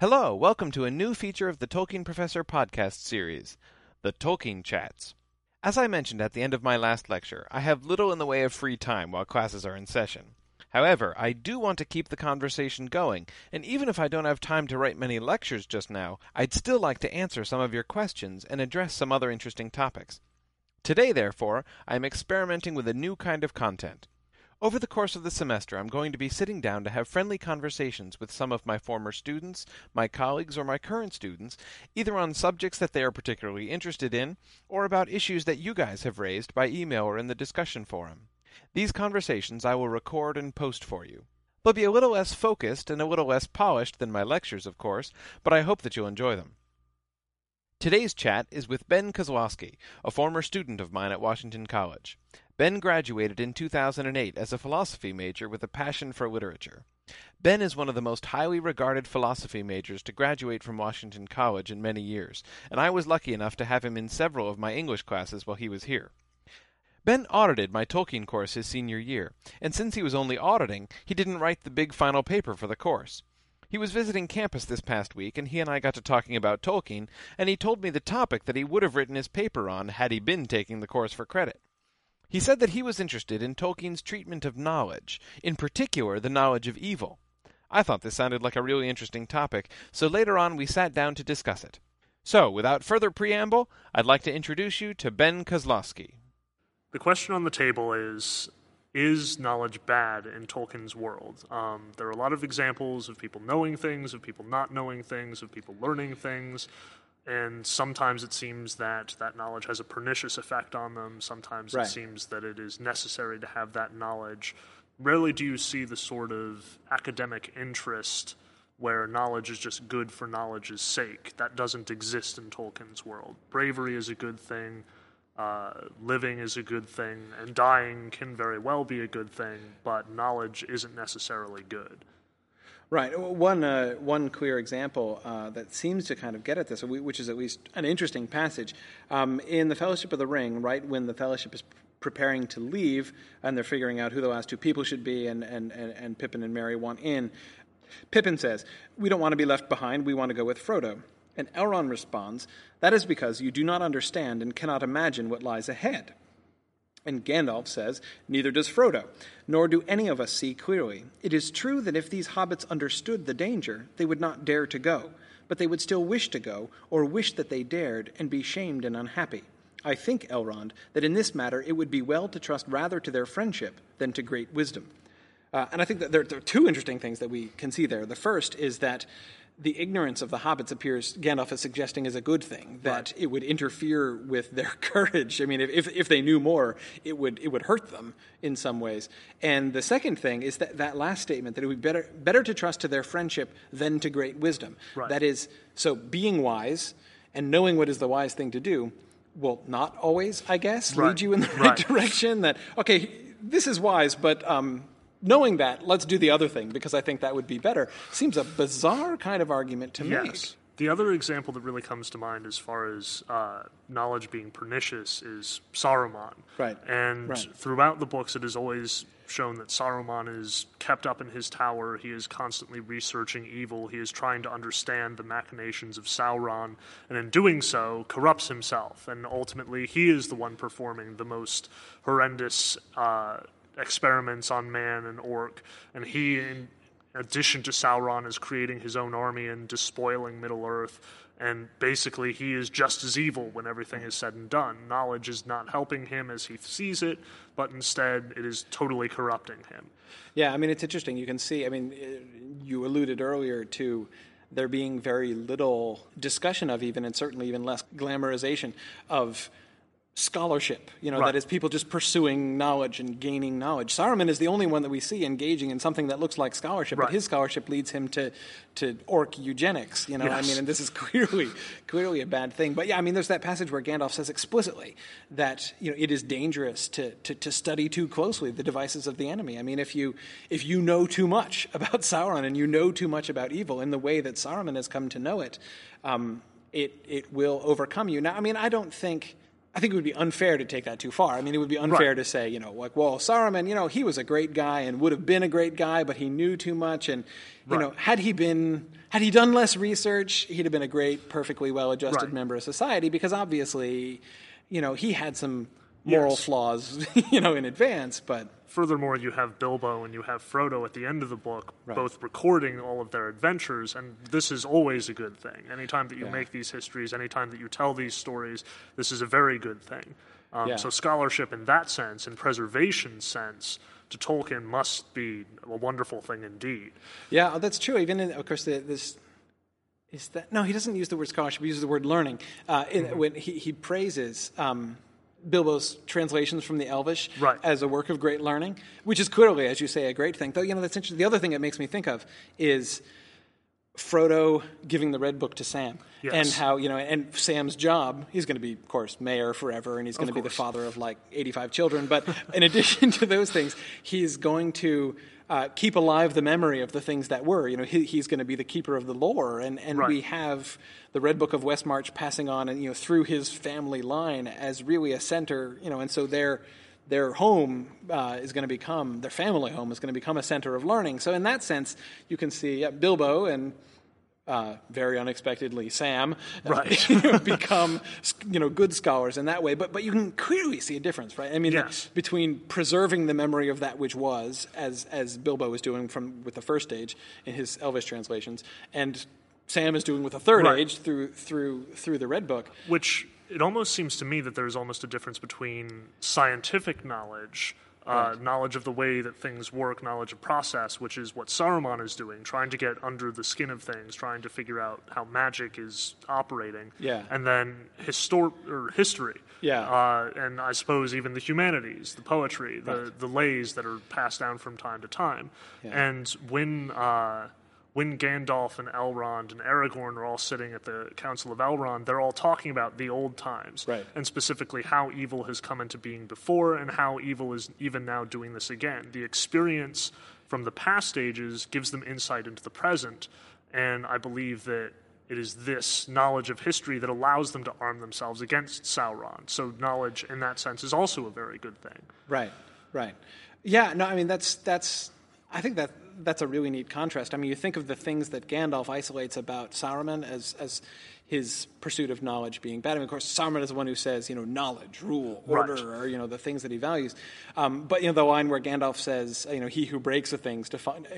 Hello, welcome to a new feature of the Tolkien Professor podcast series, the Tolkien Chats. As I mentioned at the end of my last lecture, I have little in the way of free time while classes are in session. However, I do want to keep the conversation going, and even if I don't have time to write many lectures just now, I'd still like to answer some of your questions and address some other interesting topics. Today, therefore, I am experimenting with a new kind of content. Over the course of the semester, I'm going to be sitting down to have friendly conversations with some of my former students, my colleagues, or my current students, either on subjects that they are particularly interested in, or about issues that you guys have raised by email or in the discussion forum. These conversations I will record and post for you. They'll be a little less focused and a little less polished than my lectures, of course, but I hope that you'll enjoy them. Today's chat is with Ben Kozlowski, a former student of mine at Washington College. Ben graduated in 2008 as a philosophy major with a passion for literature. Ben is one of the most highly regarded philosophy majors to graduate from Washington College in many years, and I was lucky enough to have him in several of my English classes while he was here. Ben audited my Tolkien course his senior year, and since he was only auditing, he didn't write the big final paper for the course. He was visiting campus this past week, and he and I got to talking about Tolkien, and he told me the topic that he would have written his paper on had he been taking the course for credit. He said that he was interested in Tolkien's treatment of knowledge, in particular the knowledge of evil. I thought this sounded like a really interesting topic, so later on we sat down to discuss it. So, without further preamble, I'd like to introduce you to Ben Kozlowski. The question on the table is knowledge bad in Tolkien's world? There are a lot of examples of people knowing things, of people not knowing things, of people learning things. And sometimes it seems that that knowledge has a pernicious effect on them. Sometimes It seems that it is necessary to have that knowledge. Rarely do you see the sort of academic interest where knowledge is just good for knowledge's sake. That doesn't exist in Tolkien's world. Bravery is a good thing. Living is a good thing. And dying can very well be a good thing, but knowledge isn't necessarily good. Right. One clear example that seems to kind of get at this, which is at least an interesting passage, in the Fellowship of the Ring, right when the Fellowship is preparing to leave and they're figuring out who the last two people should be, and Pippin and Merry want in, Pippin says, "We don't want to be left behind, we want to go with Frodo." And Elrond responds, "That is because you do not understand and cannot imagine what lies ahead." And Gandalf says, "Neither does Frodo, nor do any of us see clearly. It is true that if these hobbits understood the danger, they would not dare to go, but they would still wish to go, or wish that they dared, and be shamed and unhappy. I think, Elrond, that in this matter it would be well to trust rather to their friendship than to great wisdom." And I think that there are two interesting things that we can see there. The first is that the ignorance of the hobbits appears, Gandalf is suggesting, is a good thing, that it would interfere with their courage. I mean, if they knew more, it would hurt them in some ways. And the second thing is that last statement, that it would be better to trust to their friendship than to great wisdom. Right. That is, so being wise and knowing what is the wise thing to do will not always, I guess, lead you in the right direction. That, okay, this is wise, but knowing that, let's do the other thing, because I think that would be better. Seems a bizarre kind of argument to make. The other example that really comes to mind as far as knowledge being pernicious is Saruman. Right. And throughout the books, it is always shown that Saruman is kept up in his tower. He is constantly researching evil. He is trying to understand the machinations of Sauron, and in doing so, corrupts himself. And ultimately, he is the one performing the most horrendous experiments on man and orc, and he, in addition to Sauron, is creating his own army and despoiling Middle-earth, and basically he is just as evil when everything is said and done. Knowledge is not helping him as he sees it, but instead it is totally corrupting him. Yeah, I mean, it's interesting. You can see, I mean, you alluded earlier to there being very little discussion of and certainly even less glamorization of scholarship, that is people just pursuing knowledge and gaining knowledge. Saruman is the only one that we see engaging in something that looks like scholarship, but his scholarship leads him to orc eugenics, Yes. I mean, and this is clearly a bad thing. But yeah, I mean, there's that passage where Gandalf says explicitly that, it is dangerous to study too closely the devices of the enemy. I mean, if you know too much about Sauron and you know too much about evil in the way that Saruman has come to know it, it will overcome you. Now, I mean, I don't think I think it would be unfair to take that too far. I mean, it would be unfair to say, like, well, Saruman, he was a great guy and would have been a great guy, but he knew too much. And, had he done less research, he'd have been a great, perfectly well-adjusted member of society, because obviously, he had some moral flaws, in advance, but... Furthermore, you have Bilbo and you have Frodo at the end of the book, both recording all of their adventures, and this is always a good thing. Anytime that you make these histories, anytime that you tell these stories, this is a very good thing. So scholarship in that sense, in preservation sense, to Tolkien must be a wonderful thing indeed. Yeah, that's true. Even in, of course, no, he doesn't use the word scholarship, he uses the word learning. When he praises... Bilbo's translations from the Elvish as a work of great learning, which is clearly, as you say, a great thing. Though, that's interesting. The other thing it makes me think of is Frodo giving the Red Book to Sam. Yes. And how, and Sam's job, he's going to be, of course, mayor forever, and he's going to be the father of, 85 children. But in addition to those things, he's going to keep alive the memory of the things that were. He's going to be the keeper of the lore. And we have the Red Book of Westmarch passing on, and through his family line as really a center, and so their home is going to become, their family home is going to become a center of learning. So in that sense, you can see Bilbo and very unexpectedly Sam become good scholars in that way. But you can clearly see a difference, right? I mean, between preserving the memory of that which was, as Bilbo was doing with the first age in his Elvish translations, and Sam is doing with the third age through the Red Book. Which it almost seems to me that there's almost a difference between scientific knowledge, knowledge of the way that things work, knowledge of process, which is what Saruman is doing, trying to get under the skin of things, trying to figure out how magic is operating, and then history. And I suppose even the humanities, the poetry, the lays that are passed down from time to time. And when Gandalf and Elrond and Aragorn are all sitting at the Council of Elrond, they're all talking about the old times, and specifically how evil has come into being before and how evil is even now doing this again. The experience from the past ages gives them insight into the present, and I believe that it is this knowledge of history that allows them to arm themselves against Sauron. So knowledge in that sense is also a very good thing. Right. Yeah, no, I mean, I think that's a really neat contrast. I mean, you think of the things that Gandalf isolates about Saruman as his pursuit of knowledge being bad. I mean, of course, Saruman is the one who says, knowledge, rule, order, or the things that he values. But the line where Gandalf says, he who breaks a thing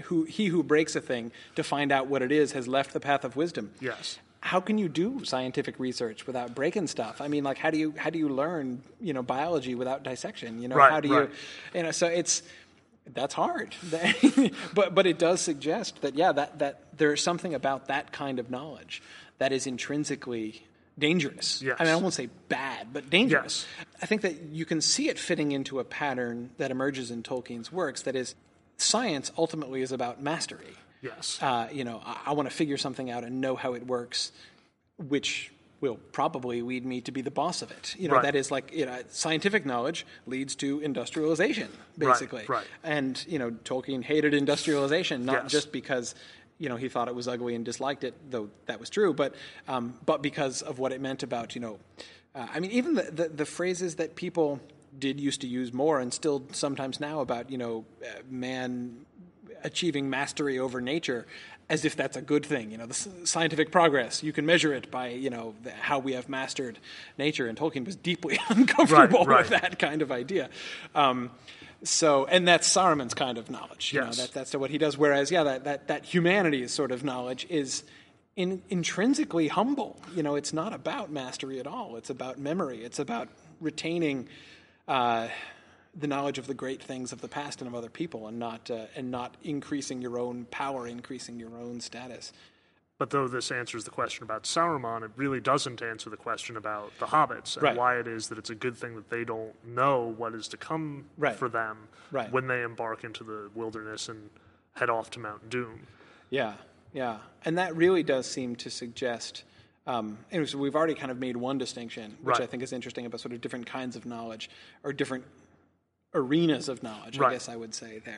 to find out what it is has left the path of wisdom. Yes. How can you do scientific research without breaking stuff? I mean, how do you learn biology without dissection? How do you so it's. That's hard, but it does suggest that that there is something about that kind of knowledge that is intrinsically dangerous. Yes. I mean, I won't say bad, but dangerous. Yes. I think that you can see it fitting into a pattern that emerges in Tolkien's works. That is, science ultimately is about mastery. Yes. I want to figure something out and know how it works, which will probably lead me to be the boss of it. That is scientific knowledge leads to industrialization, basically. Right. And, Tolkien hated industrialization, not just because, he thought it was ugly and disliked it, though that was true, but because of what it meant about, I mean, even the phrases that people did used to use more and still sometimes now about, man achieving mastery over nature, as if that's a good thing. The scientific progress, you can measure it by, how we have mastered nature. And Tolkien was deeply uncomfortable with that kind of idea. And that's Saruman's kind of knowledge. That's what he does. Whereas, that humanities sort of knowledge is intrinsically humble. It's not about mastery at all. It's about memory. It's about retaining the knowledge of the great things of the past and of other people, and not increasing your own power, increasing your own status. But though this answers the question about Saruman, it really doesn't answer the question about the hobbits and why it is that it's a good thing that they don't know what is to come for them when they embark into the wilderness and head off to Mount Doom. Yeah. And that really does seem to suggest... and so we've already kind of made one distinction, which I think is interesting, about sort of different kinds of knowledge, or different arenas of knowledge, I guess I would say there.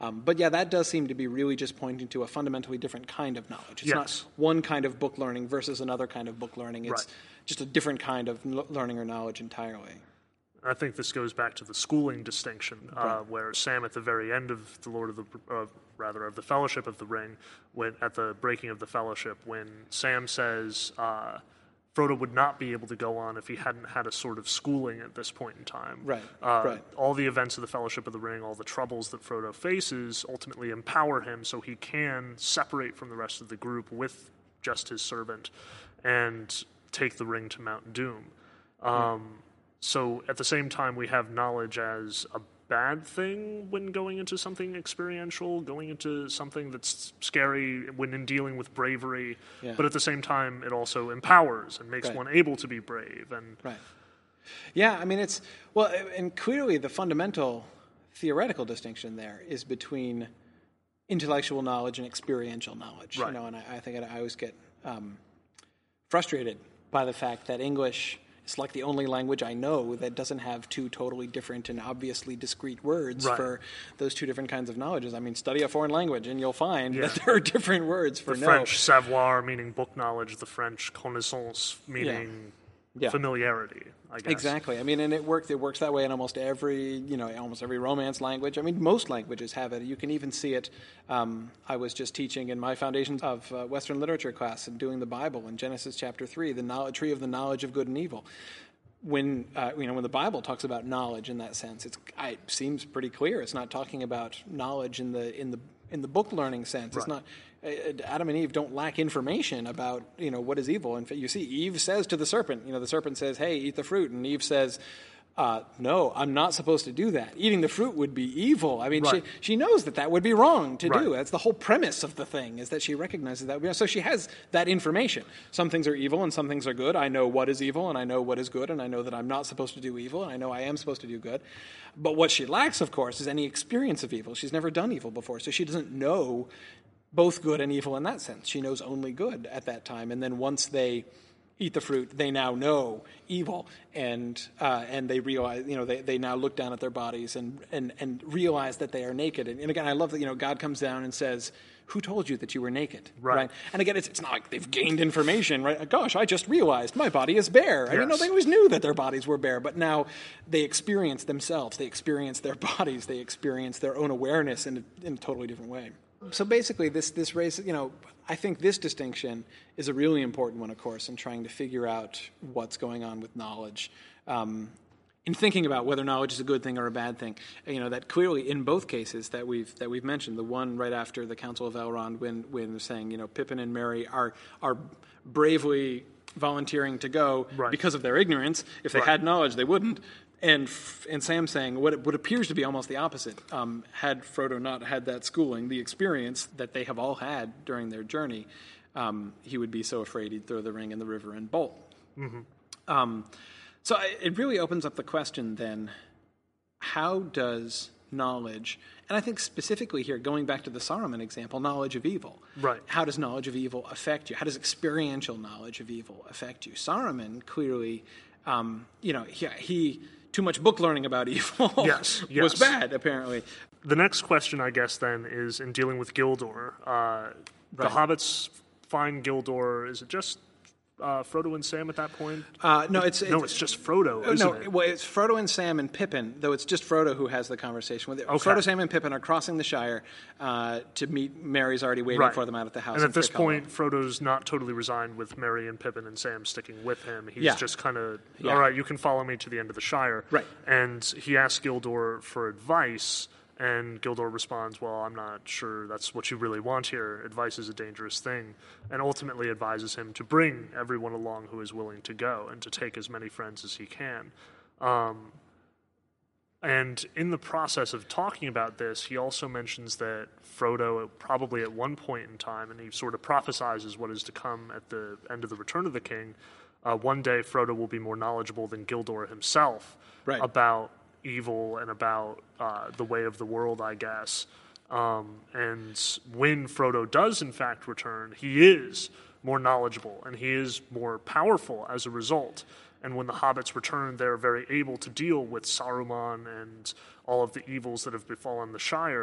But yeah, that does seem to be really just pointing to a fundamentally different kind of knowledge. It's not one kind of book learning versus another kind of book learning. It's just a different kind of learning or knowledge entirely. I think this goes back to the schooling distinction, where Sam at the very end of of the Fellowship of the Ring, when at the breaking of the Fellowship, when Sam says Frodo would not be able to go on if he hadn't had a sort of schooling at this point in time. All the events of the Fellowship of the Ring, all the troubles that Frodo faces, ultimately empower him so he can separate from the rest of the group with just his servant and take the ring to Mount Doom. So at the same time, we have knowledge as a bad thing when going into something experiential, going into something that's scary when in dealing with bravery. But at the same time, it also empowers and makes one able to be brave. And yeah, I mean, and clearly the fundamental theoretical distinction there is between intellectual knowledge and experiential knowledge. And I think I always get frustrated by the fact that English is like the only language I know that doesn't have two totally different and obviously discrete words for those two different kinds of knowledges. I mean, study a foreign language and you'll find that there are different words for the French savoir meaning book knowledge, the French connaissance meaning familiarity, I guess. Exactly. I mean, and it works that way in almost every Romance language. I mean, most languages have it. You can even see it. I was just teaching in my Foundations of Western Literature class and doing the Bible in Genesis chapter 3, the tree of the knowledge of good and evil. When when the Bible talks about knowledge in that sense, it seems pretty clear. It's not talking about knowledge in the book learning sense. It's not. Adam and Eve don't lack information about what is evil. In fact, you see, Eve says to the serpent, the serpent says, "Hey, eat the fruit," and Eve says, "No, I'm not supposed to do that. Eating the fruit would be evil." I mean, she knows that would be wrong to do. That's the whole premise of the thing, is that she recognizes that. So she has that information. Some things are evil and some things are good. I know what is evil and I know what is good, and I know that I'm not supposed to do evil, and I know I am supposed to do good. But what she lacks, of course, is any experience of evil. She's never done evil before, so she doesn't know both good and evil in that sense. She knows only good at that time. And then once they eat the fruit, they now know evil, and they realize, they now look down at their bodies and realize that they are naked. And again, I love that, God comes down and says, "Who told you that you were naked?" Right? And again, it's not like they've gained information, right? Gosh, I just realized my body is bare. I mean, no, they always knew that their bodies were bare, but now they experience themselves, they experience their bodies, they experience their own awareness in a totally different way. So basically, this race, I think this distinction is a really important one, of course, in trying to figure out what's going on with knowledge. In thinking about whether knowledge is a good thing or a bad thing, that clearly in both cases that we've mentioned, the one right after the Council of Elrond, when they're saying, Pippin and Merry are bravely volunteering to go because of their ignorance. If they had knowledge, they wouldn't. And Sam saying what appears to be almost the opposite. Had Frodo not had that schooling, the experience that they have all had during their journey, he would be so afraid he'd throw the ring in the river and bolt. So it really opens up the question then, how does knowledge, and I think specifically here, going back to the Saruman example, knowledge of evil. How does knowledge of evil affect you? How does experiential knowledge of evil affect you? Saruman clearly, he too much book learning about evil was bad, apparently. The next question, I guess, then, is in dealing with Gildor. The hobbits find Gildor. Is it just Frodo and Sam at that point? No, it's just Frodo, isn't it? Well, it's Frodo and Sam and Pippin, though it's just Frodo who has the conversation with it. Frodo, Sam, and Pippin are crossing the Shire to meet. Merry's already waiting for them out at the house. And at this point, Frodo's not totally resigned with Merry and Pippin and Sam sticking with him. He's just kind of, all right, you can follow me to the end of the Shire. And he asks Gildor for advice, and Gildor responds, "Well, I'm not sure that's what you really want here. Advice is a dangerous thing," and ultimately advises him to bring everyone along who is willing to go and to take as many friends as he can. And in the process of talking about this, he also mentions that Frodo, probably at one point in time, and he sort of prophesizes what is to come at the end of the Return of the King, one day Frodo will be more knowledgeable than Gildor himself about evil and about the way of the world, I guess. And when Frodo does, in fact, return, he is more knowledgeable and he is more powerful as a result. And when the hobbits return, they're very able to deal with Saruman and all of the evils that have befallen the Shire.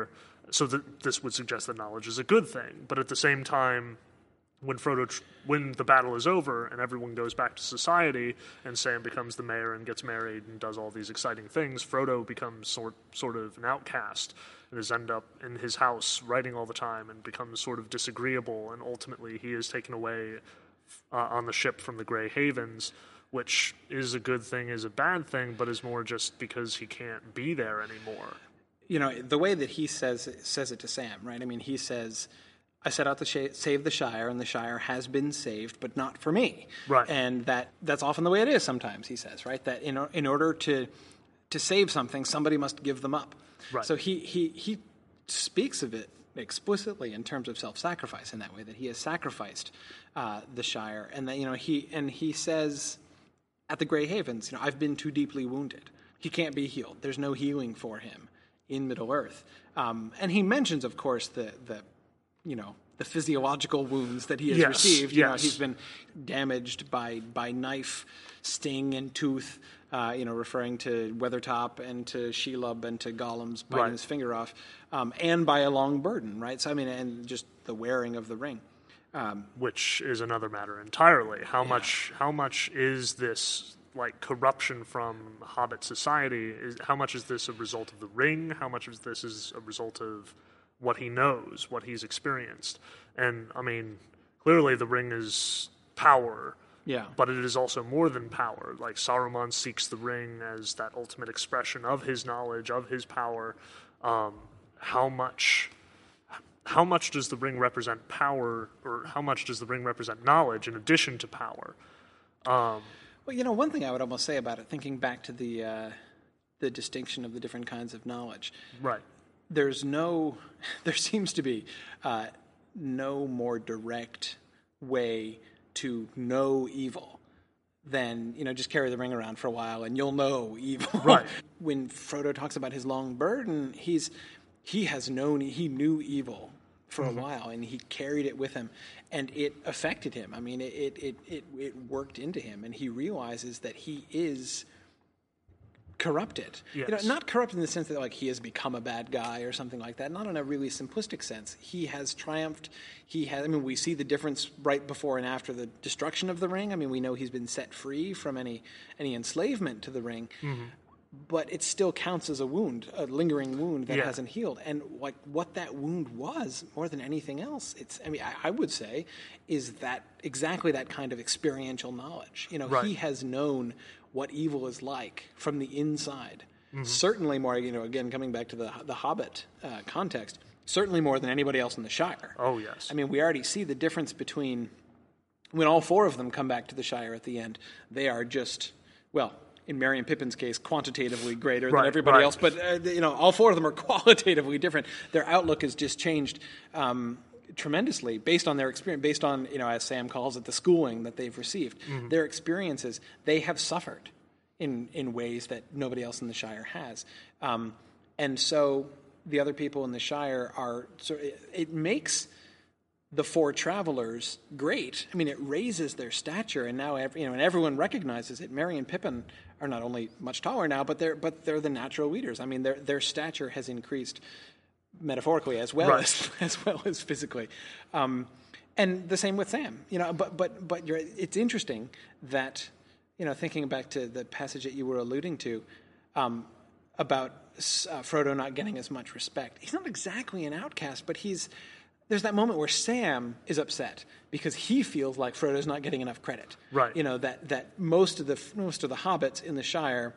So this would suggest that knowledge is a good thing. But at the same time, when when the battle is over and everyone goes back to society and Sam becomes the mayor and gets married and does all these exciting things, Frodo becomes sort of an outcast and is end up in his house writing all the time and becomes sort of disagreeable, and ultimately he is taken away on the ship from the Grey Havens, which is a good thing, is a bad thing, but is more just because he can't be there anymore. You know, the way that he says it to Sam, right? I mean, he says, I set out to save the Shire, and the Shire has been saved, but not for me. Right. And that's often the way it is sometimes, he says, right? That in order to save something, somebody must give them up. Right. So he speaks of it explicitly in terms of self-sacrifice in that way, that he has sacrificed the Shire, and that he says at the Grey Havens, I've been too deeply wounded. He can't be healed. There's no healing for him in Middle-earth. And he mentions, of course, the physiological wounds that he has received. Yes. He's been damaged by knife, sting, and tooth, referring to Weathertop and to Shelob and to Gollum's biting his finger off, and by a long burden, right? So, and just the wearing of the ring. Which is another matter entirely. How much is this corruption from Hobbit society? How much is this a result of the ring? How much of this is a result of what he knows, what he's experienced? And clearly the ring is power. Yeah. But it is also more than power. Saruman seeks the ring as that ultimate expression of his knowledge, of his power. How much does the ring represent power, or how much does the ring represent knowledge in addition to power? Well, one thing I would almost say about it, thinking back to the distinction of the different kinds of knowledge. Right. There seems to be no more direct way to know evil than, just carry the ring around for a while and you'll know evil. Right. When Frodo talks about his long burden, he knew evil for a while, and he carried it with him, and it affected him. It worked into him, and he realizes that he is corrupted. Yes. Not corrupted in the sense that he has become a bad guy or something like that. Not in a really simplistic sense. He has triumphed. We see the difference right before and after the destruction of the ring. We know he's been set free from any enslavement to the ring. Mm-hmm. But it still counts as a wound, a lingering wound that hasn't healed. And what that wound was, more than anything else, I would say, is that exactly that kind of experiential knowledge. He has known what evil is like from the inside. Mm-hmm. Certainly more, again, coming back to the Hobbit context, certainly more than anybody else in the Shire. Oh, yes. We already see the difference between, when all four of them come back to the Shire at the end, they are just, in Merry and Pippin's case, quantitatively greater than everybody else. But, all four of them are qualitatively different. Their outlook has just changed tremendously based on their experience, based on, as Sam calls it, the schooling that they've received. Mm-hmm. Their experiences, they have suffered in ways that nobody else in the Shire has. And so the other people in the Shire it makes the four travelers great. It raises their stature, and now and everyone recognizes it. Merry and Pippin are not only much taller now, but they're the natural leaders. Their stature has increased metaphorically as well as physically, and the same with Sam. But it's interesting that thinking back to the passage that you were alluding to about Frodo not getting as much respect. He's not exactly an outcast, but there's that moment where Sam is upset because he feels like Frodo's not getting enough credit. Right. That most of the hobbits in the Shire,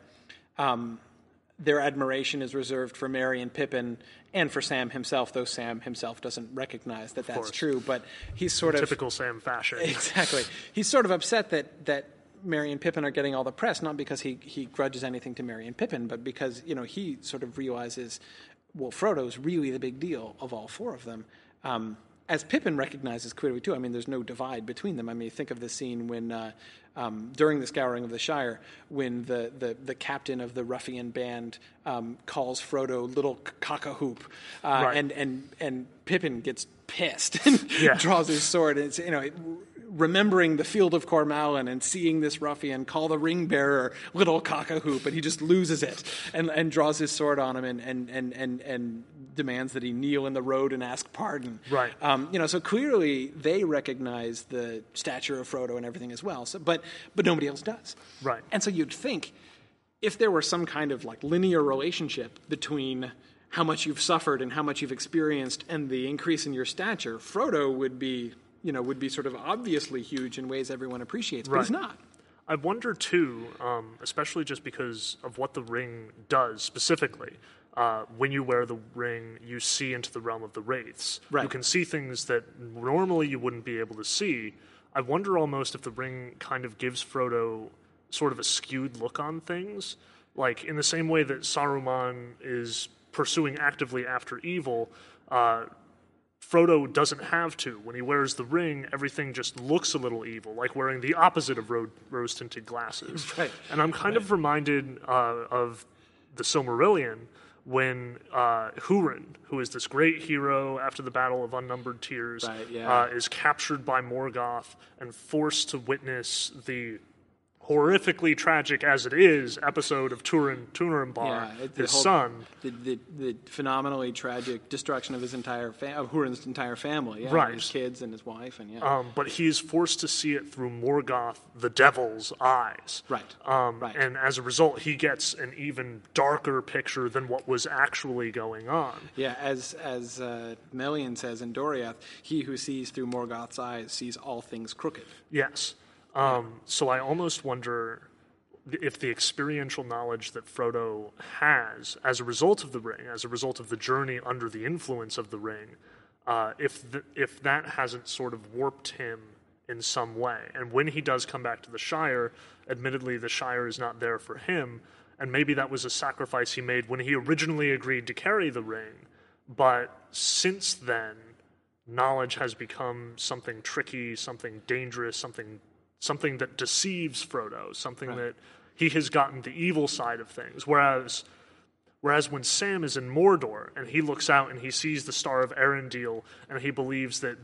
their admiration is reserved for Merry and Pippin and for Sam himself, though Sam himself doesn't recognize that that's true. But he's sort of typical Sam fashion. Exactly. He's sort of upset that Merry and Pippin are getting all the press, not because he grudges anything to Merry and Pippin, but because he sort of realizes, Frodo's really the big deal of all four of them. As Pippin recognizes clearly too. There's no divide between them. Think of the scene when during the Scouring of the Shire, when the captain of the ruffian band calls Frodo little cock-a-hoop, and Pippin gets pissed and draws his sword. And it's remembering the field of Cormallen and seeing this ruffian call the ring bearer little cock-a-hoop, and he just loses it and draws his sword on him and demands that he kneel in the road and ask pardon. Right. So clearly they recognize the stature of Frodo and everything as well. So, but nobody else does. Right. And so you'd think if there were some kind of like linear relationship between how much you've suffered and how much you've experienced and the increase in your stature, Frodo would be sort of obviously huge in ways everyone appreciates, but he's not. I wonder, too, especially just because of what the ring does specifically. When you wear the ring, you see into the realm of the wraiths. Right. You can see things that normally you wouldn't be able to see. I wonder almost if the ring kind of gives Frodo sort of a skewed look on things. Like, in the same way that Saruman is pursuing actively after evil, Frodo doesn't have to. When he wears the ring, everything just looks a little evil, like wearing the opposite of rose-tinted glasses. Right. And I'm kind of reminded of the Silmarillion when Húrin, who is this great hero after the Battle of Unnumbered Tears, is captured by Morgoth and forced to witness the horrifically tragic as it is episode of Turambar, his son. The phenomenally tragic destruction of his entire of Húrin's entire family, right. His kids and his wife, and but he's forced to see it through Morgoth, the devil's eyes. Right. Right. And as a result, he gets an even darker picture than what was actually going on. Yeah, as Melian says in Doriath, he who sees through Morgoth's eyes sees all things crooked. Yes. So I almost wonder if the experiential knowledge that Frodo has as a result of the ring, as a result of the journey under the influence of the ring, if that hasn't sort of warped him in some way. And when he does come back to the Shire, admittedly the Shire is not there for him, and maybe that was a sacrifice he made when he originally agreed to carry the ring, but since then, knowledge has become something tricky, something dangerous, something that deceives Frodo, something that he has gotten the evil side of things. Whereas when Sam is in Mordor and he looks out and he sees the Star of Erendil and he believes that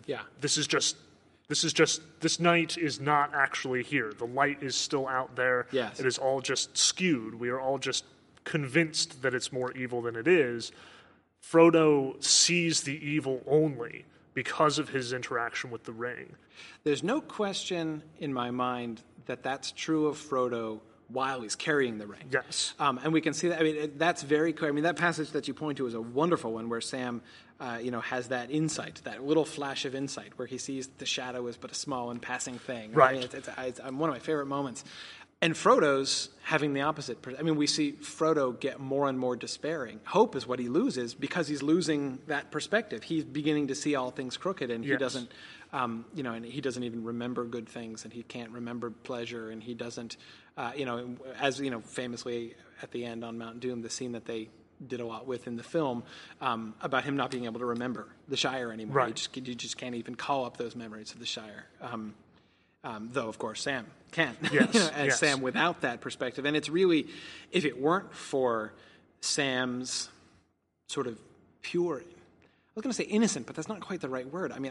this night is not actually here. The light is still out there. Yes. It is all just skewed. We are all just convinced that it's more evil than it is. Frodo sees the evil only because of his interaction with the ring. There's no question in my mind that that's true of Frodo while he's carrying the ring. Yes. And we can see that. I mean, that's very clear. I mean, that passage that you point to is a wonderful one where Sam, has that insight, that little flash of insight where he sees the shadow is but a small and passing thing. Right. I mean, it's one of my favorite moments. And Frodo's having the opposite. I mean, we see Frodo get more and more despairing. Hope is what he loses because he's losing that perspective. He's beginning to see all things crooked, and he doesn't, and he doesn't even remember good things, and he can't remember pleasure, and he doesn't, famously at the end on Mount Doom, the scene that they did a lot with in the film about him not being able to remember the Shire anymore. Right. You just can't even call up those memories of the Shire. Though, of course, Sam can, Yes, Sam without that perspective. And it's really, if it weren't for Sam's sort of pure, I was going to say innocent, but that's not quite the right word. I mean,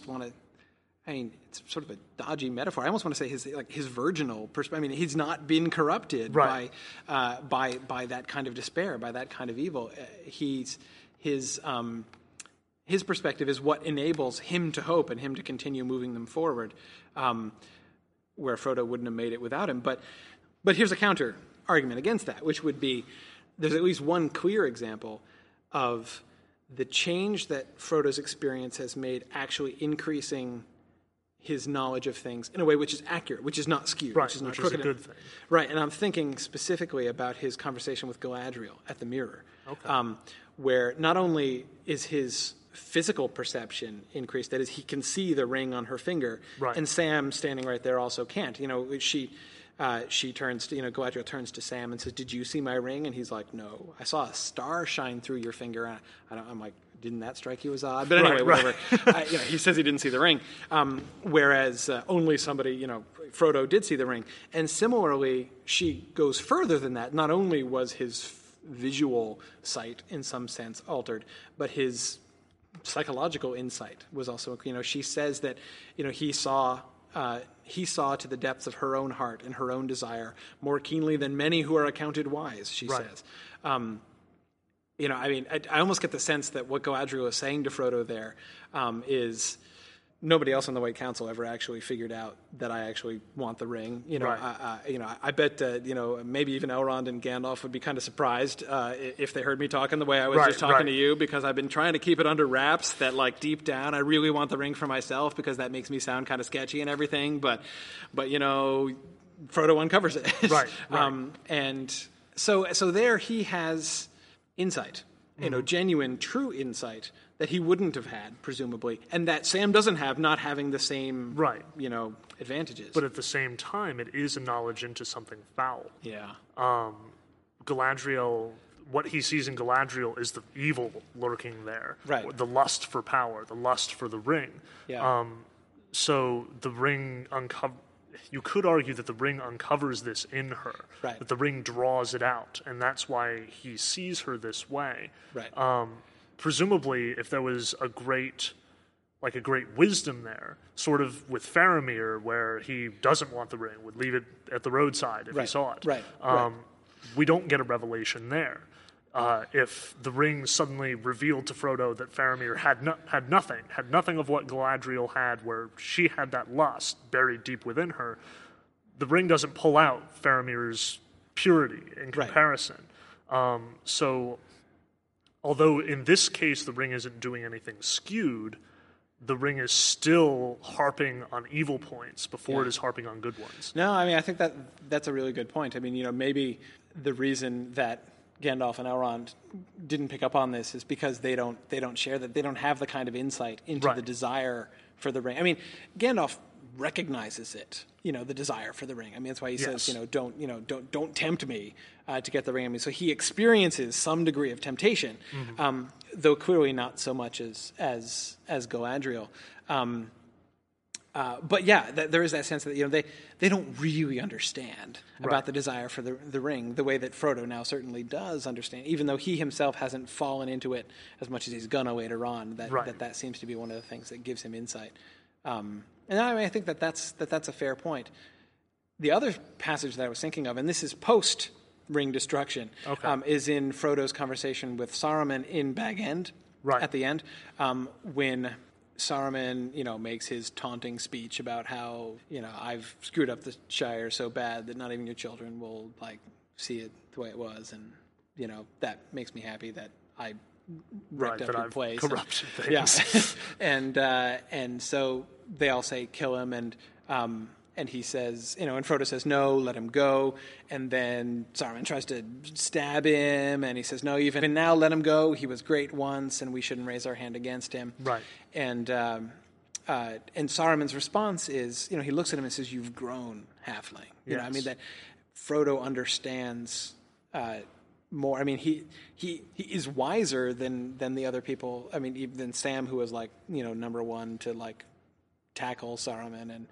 it's sort of a dodgy metaphor. I almost want to say his virginal perspective. I mean, he's not been corrupted by that kind of despair, by that kind of evil. His perspective is what enables him to hope and him to continue moving them forward, where Frodo wouldn't have made it without him. But here's a counter argument against that, which would be there's at least one clear example of the change that Frodo's experience has made actually increasing his knowledge of things in a way which is accurate, which is not skewed, right, which is not which crooked. is a good thing. Right, and I'm thinking specifically about his conversation with Galadriel at the Mirror, where not only is his physical perception increased, that is, he can see the ring on her finger, and Sam standing right there also can't. She turns to, Galadriel turns to Sam and says, "Did you see my ring?" And he's like, "No, I saw a star shine through your finger." And I'm like, didn't that strike you as odd? But anyway, whatever. He says he didn't see the ring, whereas only somebody, Frodo did see the ring. And similarly, she goes further than that. Not only was his visual sight in some sense altered, but his psychological insight was also, she says that, he saw to the depths of her own heart and her own desire more keenly than many who are accounted wise, she says. I mean, I almost get the sense that what Galadriel is saying to Frodo there is nobody else on the White Council ever actually figured out that I actually want the ring. I bet maybe even Elrond and Gandalf would be kind of surprised if they heard me talking the way I was just talking to you, because I've been trying to keep it under wraps that, like, deep down I really want the ring for myself, because that makes me sound kind of sketchy and everything. But Frodo uncovers it. Right. And so there he has insight, genuine, true insight that he wouldn't have had, presumably, and that Sam doesn't have, not having the same, advantages. But at the same time, it is a knowledge into something foul. Yeah. Galadriel, what he sees in Galadriel is the evil lurking there. Right. The lust for power, the lust for the ring. Yeah. So the ring you could argue that the ring uncovers this in her. Right. That the ring draws it out, and that's why he sees her this way. Right. Presumably, if there was a great wisdom there, sort of with Faramir, where he doesn't want the ring, would leave it at the roadside if he saw it. Right. We don't get a revelation there. If the ring suddenly revealed to Frodo that Faramir had nothing of what Galadriel had, where she had that lust buried deep within her, the ring doesn't pull out Faramir's purity in comparison. Right. So, although in this case the ring isn't doing anything skewed, the ring is still harping on evil points before it is harping on good ones. No, I mean, I think that's a really good point. I mean, maybe the reason that Gandalf and Elrond didn't pick up on this is because they don't share that. They don't have the kind of insight into the desire for the ring. I mean, Gandalf recognizes it, the desire for the ring. I mean, that's why he says, don't tempt me to get the ring. I mean, so he experiences some degree of temptation, though clearly not so much as Galadriel. But yeah, there is that sense that they don't really understand about the desire for the ring the way that Frodo now certainly does understand, even though he himself hasn't fallen into it as much as he's gonna later on. That seems to be one of the things that gives him insight. And I mean, I think that's a fair point. The other passage that I was thinking of, and this is post ring destruction, is in Frodo's conversation with Saruman in Bag End at the end, when Saruman, makes his taunting speech about how, I've screwed up the Shire so bad that not even your children will, see it the way it was, and, that makes me happy that I wrecked up your place. Corrupted things. Yeah. And so they all say, kill him, and he says, and Frodo says, no, let him go. And then Saruman tries to stab him, and he says, no, even now let him go. He was great once, and we shouldn't raise our hand against him. Right. And Saruman's response is, he looks at him and says, you've grown, halfling. Yes. I mean, that Frodo understands more. I mean, he is wiser than the other people. I mean, even than Sam, who was number one to tackle Saruman, and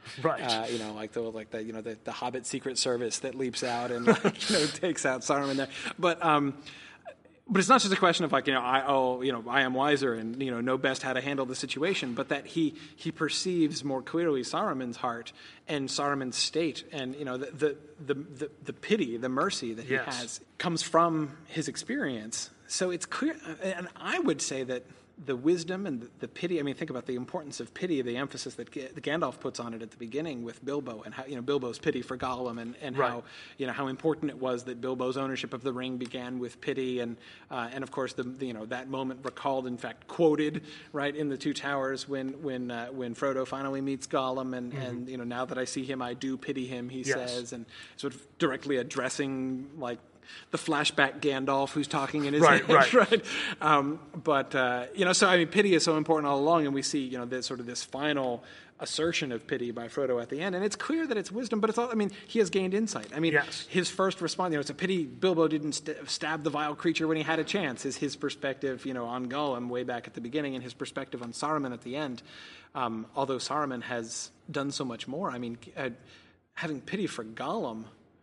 the Hobbit Secret Service that leaps out and takes out Saruman there. But it's not just a question of I am wiser and know best how to handle the situation, but that he perceives more clearly Saruman's heart and Saruman's state, and the pity, the mercy that he has comes from his experience. So it's clear, and I would say that the wisdom and the pity, I mean, think about the importance of pity, the emphasis that Gandalf puts on it at the beginning with Bilbo, and how, Bilbo's pity for Gollum, and how, how important it was that Bilbo's ownership of the ring began with pity, and of course that moment recalled, in fact, quoted, right, in the Two Towers when Frodo finally meets Gollum, and now that I see him, I do pity him, he says, and sort of directly addressing, the flashback Gandalf who's talking in his head, right? So I mean, pity is so important all along, and we see, this final assertion of pity by Frodo at the end, and it's clear that it's wisdom, but it's all, I mean, he has gained insight. I mean, his first response, it's a pity Bilbo didn't stab the vile creature when he had a chance, is his perspective, on Gollum way back at the beginning, and his perspective on Saruman at the end. Although Saruman has done so much more, I mean, having pity for Gollum,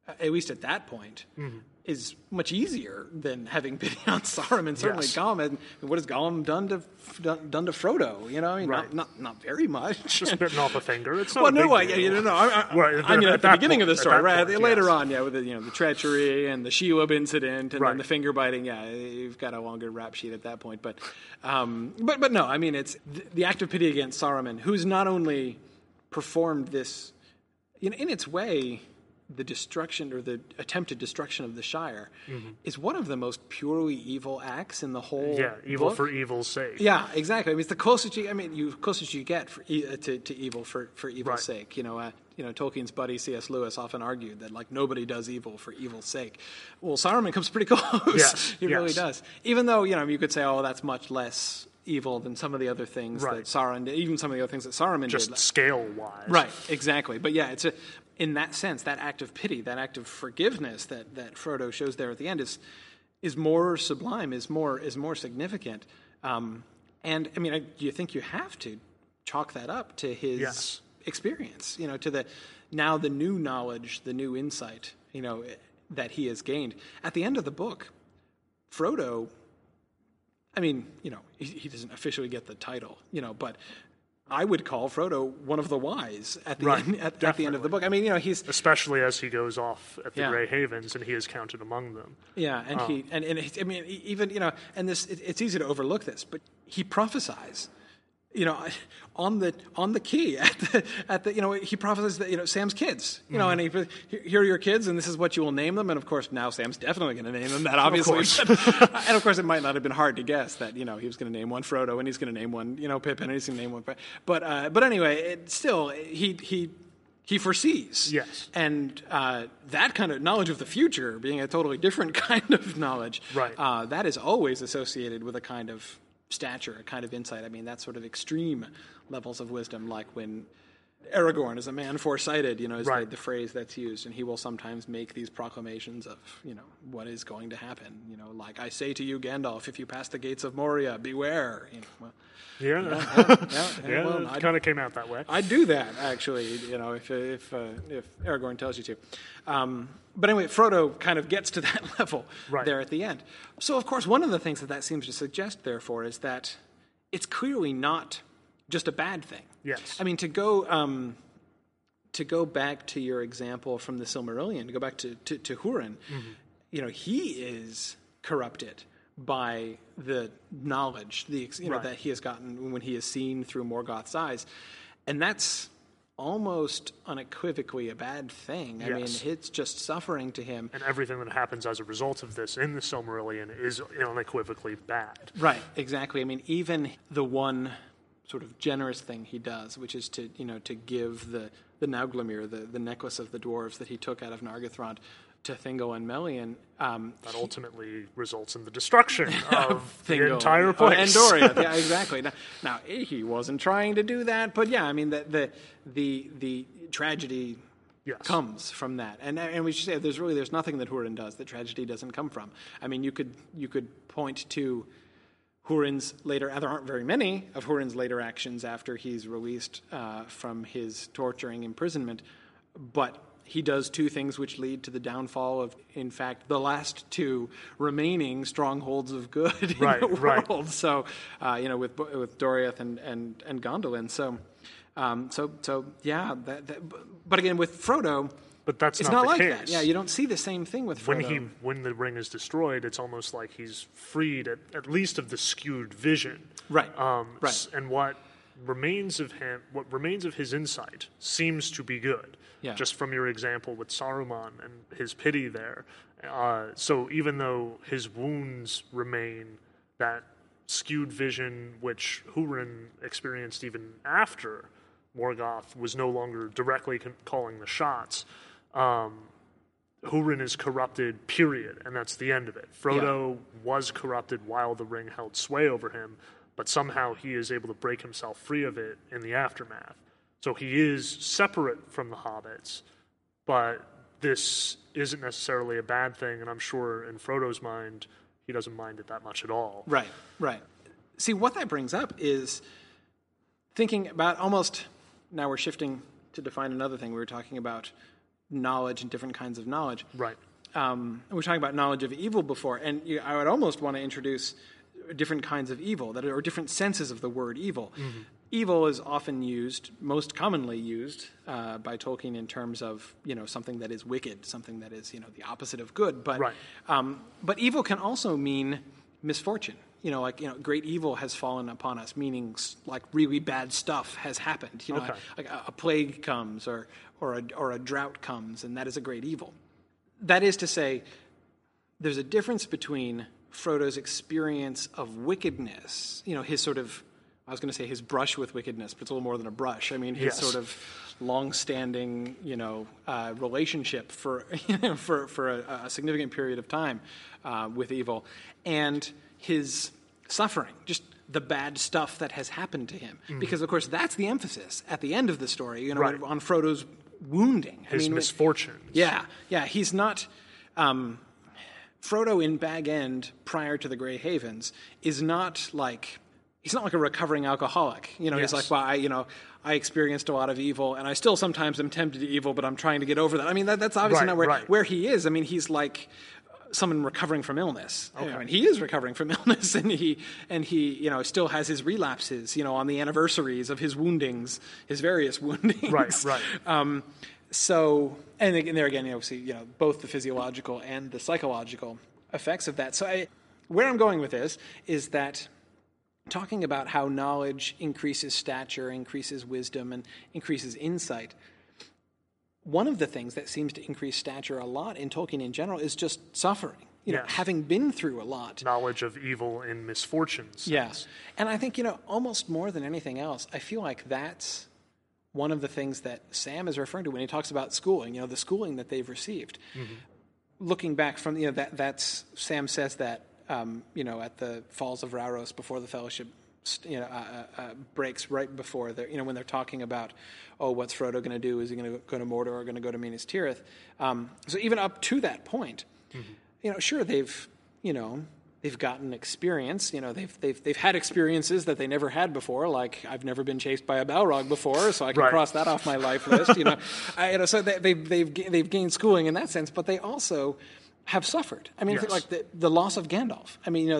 at least at that point, is much easier than having pity on Saruman. Certainly Gollum. And what has Gollum done to Frodo? You know, I mean, not very much. Just bitten off a finger. It's not well, a big no, deal. I mean, at the beginning of the story, right? Point, later on, with the treachery and the Shelob incident, and then the finger biting. Yeah, you've got a longer rap sheet at that point. But no, I mean, it's the act of pity against Saruman, who's not only performed this, in its way, the destruction or the attempted destruction of the Shire is one of the most purely evil acts in the whole evil book. For evil's sake. Yeah, exactly. I mean, it's the closest you get to evil for evil's sake. Tolkien's buddy C.S. Lewis often argued that nobody does evil for evil's sake. Well, Saruman comes pretty close. Yes, he really does. Even though you could say, oh, that's much less evil than some of the other things that Sauron did, even some of the other things that Saruman did. Just scale-wise. Right, exactly. But yeah, in that sense, that act of pity, that act of forgiveness that Frodo shows there at the end is more sublime, is more significant. And I mean, do you think you have to chalk that up to his experience? To the new knowledge, the new insight, that he has gained at the end of the book. Frodo, I mean, he doesn't officially get the title, but I would call Frodo one of the wise at the end, at the end of the book. I mean, he's especially as he goes off at the Grey Havens and he is counted among them. Yeah, and I mean, even and this it's easy to overlook this, but he prophesies. On the key at the he prophesies that Sam's kids, and here are your kids, and this is what you will name them. And of course, now Sam's definitely going to name them that, obviously. And of course, it might not have been hard to guess that he was going to name one Frodo, and he's going to name one Pippin, and he's going to name one. But anyway, he foresees. Yes. And that kind of knowledge of the future being a totally different kind of knowledge. Right. That is always associated with a kind of stature, a kind of insight. I mean, that's sort of extreme levels of wisdom, like when Aragorn is a man foresighted, is the phrase that's used, and he will sometimes make these proclamations of, what is going to happen. Like, I say to you, Gandalf, if you pass the gates of Moria, beware. It kind of came out that way. I'd do that, actually, if Aragorn tells you to. But anyway, Frodo kind of gets to that level there at the end. So, of course, one of the things that seems to suggest, therefore, is that it's clearly not just a bad thing. Yes. I mean, to go back to your example from the Silmarillion, to go back to Hurin, he is corrupted by the knowledge, that he has gotten when he is seen through Morgoth's eyes, and that's almost unequivocally a bad thing. I mean, it's just suffering to him. And everything that happens as a result of this in the Silmarillion is unequivocally bad. Right, exactly. I mean, even the one sort of generous thing he does, which is to give the Nauglamir, the necklace of the dwarves that he took out of Nargothrond, to Thingol and Melian. That ultimately results in the destruction of the entire place. Andoria, yeah, exactly. Now, he wasn't trying to do that, but yeah, I mean, the tragedy comes from that. And we should say there's nothing that Hurin does that tragedy doesn't come from. I mean, you could point to Hurin's later, there aren't very many of Hurin's later actions after he's released from his torturing imprisonment, but he does two things which lead to the downfall of, in fact, the last two remaining strongholds of good in the world. Right. So, with Doriath and Gondolin. So yeah. But again, with Frodo, but that's it's not like case. That. Yeah, you don't see the same thing with Frodo. When the ring is destroyed, it's almost like he's freed at least of the skewed vision. Right. Right. And what remains of his insight seems to be good. Yeah. Just from your example with Saruman and his pity there. So even though his wounds remain, that skewed vision which Hurin experienced even after Morgoth was no longer directly calling the shots, Hurin is corrupted, period, and that's the end of it. Frodo was corrupted while the ring held sway over him, but somehow he is able to break himself free of it in the aftermath. So he is separate from the hobbits, but this isn't necessarily a bad thing, and I'm sure in Frodo's mind, he doesn't mind it that much at all. Right. See, what that brings up is thinking about almost, now we're shifting to define another thing. We were talking about knowledge and different kinds of knowledge. Right. We were talking about knowledge of evil before, and I would almost want to introduce different kinds of evil, or different senses of the word evil. Mm-hmm. Evil is often used, most commonly used, by Tolkien in terms of, something that is wicked, something that is, the opposite of good. But, but evil can also mean misfortune. Great evil has fallen upon us, meaning like really bad stuff has happened. Like a plague comes or a drought comes, and that is a great evil. That is to say, there's a difference between Frodo's experience of wickedness, his sort of, I was going to say his brush with wickedness, but it's a little more than a brush. I mean, his sort of long-standing, relationship for a significant period of time with evil, and his suffering, just the bad stuff that has happened to him. Mm-hmm. Because, of course, that's the emphasis at the end of the story, on Frodo's wounding. His misfortunes. Yeah. He's not... Frodo in Bag End, prior to the Grey Havens, is not like... He's not like a recovering alcoholic. He's like, well, I experienced a lot of evil, and I still sometimes am tempted to evil, but I'm trying to get over that. I mean, that's obviously not where he is. I mean, he's like someone recovering from illness. Okay. I mean, he is recovering from illness, and he still has his relapses, on the anniversaries of his woundings, his various woundings. Right. So, and there again, we see, both the physiological and the psychological effects of that. So where I'm going with this is that talking about how knowledge increases stature, increases wisdom, and increases insight, one of the things that seems to increase stature a lot in Tolkien in general is just suffering. Having been through a lot. Knowledge of evil and misfortunes. Yes. And I think, almost more than anything else, I feel like that's one of the things that Sam is referring to when he talks about schooling, the schooling that they've received. Mm-hmm. Looking back from, that's Sam says that, at the Falls of Rauros before the Fellowship, breaks right before, when they're talking about, what's Frodo going to do? Is he going to go to Mordor or going to go to Minas Tirith? So even up to that point, mm-hmm. Sure, they've gotten experience. They've had experiences that they never had before. Like, I've never been chased by a Balrog before, so I can cross that off my life list. So they've gained schooling in that sense, but they also have suffered. I mean, like the loss of Gandalf. I mean,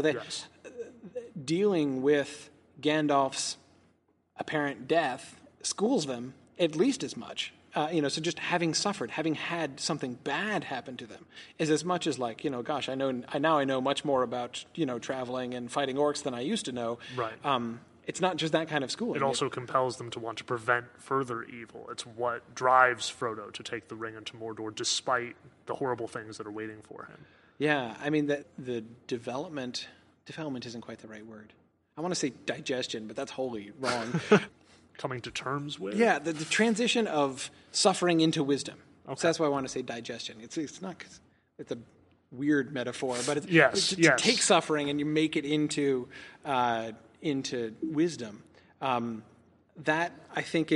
dealing with Gandalf's apparent death schools them at least as much. So just having suffered, having had something bad happen to them, is as much as like, gosh, I know much more about, traveling and fighting orcs than I used to know. Right. It's not just that kind of schooling. It also compels them to want to prevent further evil. It's what drives Frodo to take the ring into Mordor, despite the horrible things that are waiting for him. Yeah, I mean, the development isn't quite the right word. I want to say digestion, but that's wholly wrong. Coming to terms with? Yeah, the transition of suffering into wisdom. Okay. So that's why I want to say digestion. It's not, it's a weird metaphor, but it's to take suffering and you make it into wisdom. That, I think,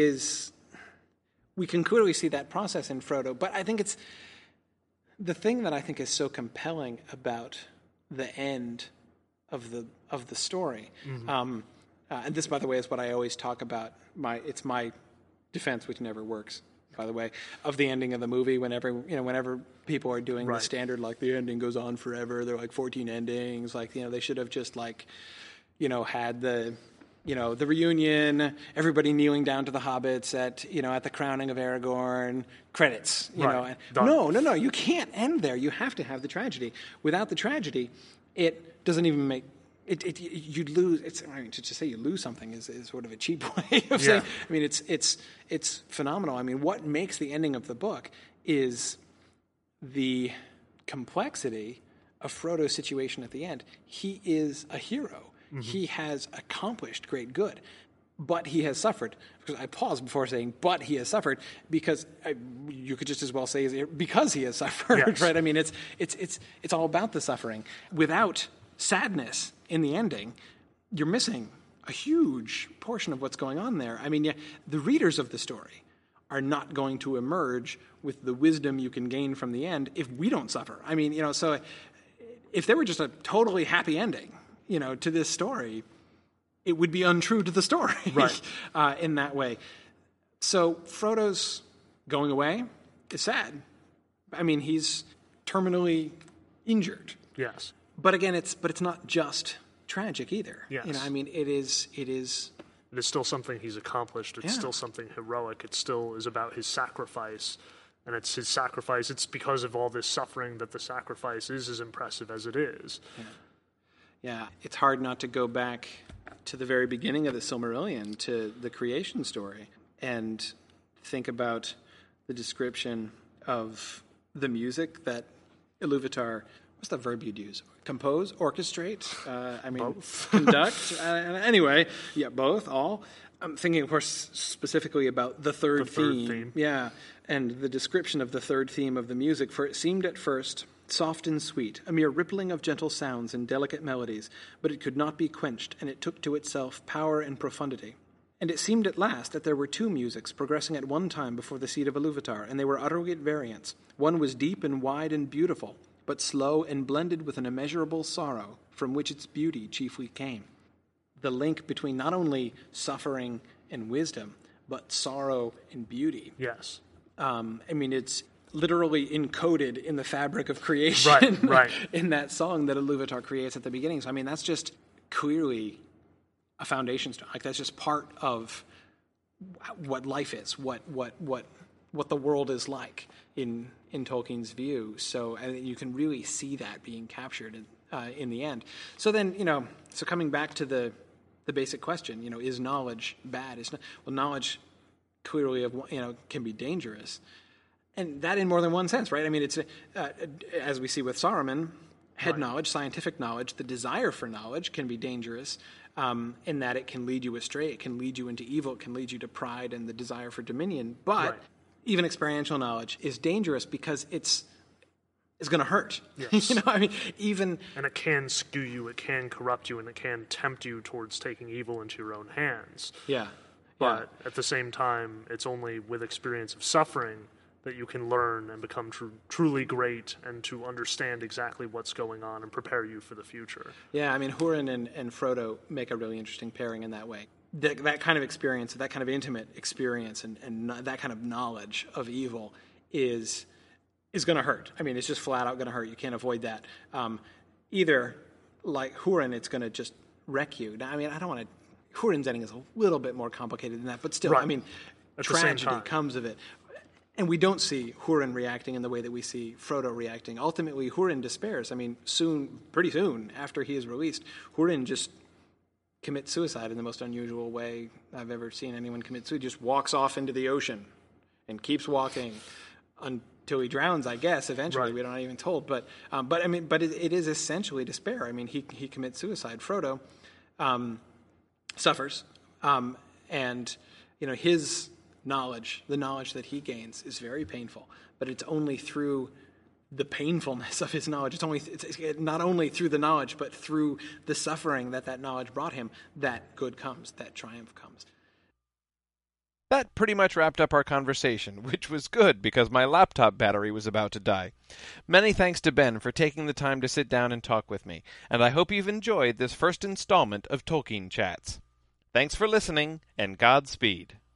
we can clearly see that process in Frodo, but I think it's the thing that I think is so compelling about the end of the story. Mm-hmm. And this, by the way, is what I always talk about. It's my defense, which never works, by the way, of the ending of the movie. Whenever people are doing the standard, like the ending goes on forever, there are like 14 endings. Like, they should have just like, had the reunion, everybody kneeling down to the hobbits at the crowning of Aragorn, credits. No, you can't end there. You have to have the tragedy. Without the tragedy, it doesn't even make. You'd lose. To just say you lose something is sort of a cheap way of saying. I mean, it's phenomenal. I mean, what makes the ending of the book is the complexity of Frodo's situation at the end. He is a hero. Mm-hmm. He has accomplished great good, but he has suffered. Because I paused before saying, "But he has suffered," because you could just as well say, "Because he has suffered." Right? I mean, it's all about the suffering. Without sadness in the ending, you're missing a huge portion of what's going on there. I mean, the readers of the story are not going to emerge with the wisdom you can gain from the end if we don't suffer. I mean, so if there were just a totally happy ending, to this story, it would be untrue to the story in that way. So Frodo's going away. is sad. I mean, he's terminally injured. Yes. But again, it's not just tragic either. Yes. You know, I mean, it is. It is still something he's accomplished. It's still something heroic. It still is about his sacrifice. And it's his sacrifice. It's because of all this suffering that the sacrifice is as impressive as it is. Yeah, it's hard not to go back to the very beginning of the Silmarillion, to the creation story, and think about the description of the music that Iluvatar, what's the verb you'd use? Compose, orchestrate, both. Conduct. Anyway, both, all. I'm thinking, of course, specifically about the third theme. Yeah, and the description of the third theme of the music. For it seemed at first soft and sweet, a mere rippling of gentle sounds and delicate melodies, but it could not be quenched, and it took to itself power and profundity. And it seemed at last that there were two musics progressing at one time before the seat of Iluvatar, and they were utterly at variance. One was deep and wide and beautiful, but slow and blended with an immeasurable sorrow, from which its beauty chiefly came. The link between not only suffering and wisdom, but sorrow and beauty. Yes. I mean, it's literally encoded in the fabric of creation right. in that song that Iluvatar creates at the beginning. So, I mean, that's just clearly a foundation stone. Like, that's just part of what life is, what the world is like in Tolkien's view. So you can really see that being captured in the end. So then, so coming back to the basic question, is knowledge bad? Well, knowledge clearly can be dangerous, and that in more than one sense, right? I mean, it's as we see with Saruman, head knowledge, scientific knowledge, the desire for knowledge can be dangerous in that it can lead you astray, it can lead you into evil, it can lead you to pride and the desire for dominion. But even experiential knowledge is dangerous because it's going to hurt. Yes. And it can skew you, it can corrupt you, and it can tempt you towards taking evil into your own hands. Yeah. But at the same time, it's only with experience of suffering that you can learn and become truly great and to understand exactly what's going on and prepare you for the future. Yeah, I mean, Hurin and Frodo make a really interesting pairing in that way. That kind of experience, that kind of intimate experience and that kind of knowledge of evil is going to hurt. I mean, it's just flat out going to hurt. You can't avoid that. Either, like Hurin, it's going to just wreck you. Now, I mean, I don't want to... Hurin's ending is a little bit more complicated than that, but still, I mean, tragedy comes of it. And we don't see Hurin reacting in the way that we see Frodo reacting. Ultimately, Hurin despairs. I mean, pretty soon after he is released, Hurin just commits suicide in the most unusual way I've ever seen anyone commit suicide. Just walks off into the ocean and keeps walking until he drowns, I guess, eventually. We're not even told. But it is essentially despair. I mean, he commits suicide. Frodo suffers, and his knowledge, the knowledge that he gains, is very painful. But it's only through the painfulness of his knowledge. It's not only through the knowledge, but through the suffering that knowledge brought him, that good comes, that triumph comes. That pretty much wrapped up our conversation, which was good because my laptop battery was about to die. Many thanks to Ben for taking the time to sit down and talk with me, and I hope you've enjoyed this first installment of Tolkien Chats. Thanks for listening, and Godspeed.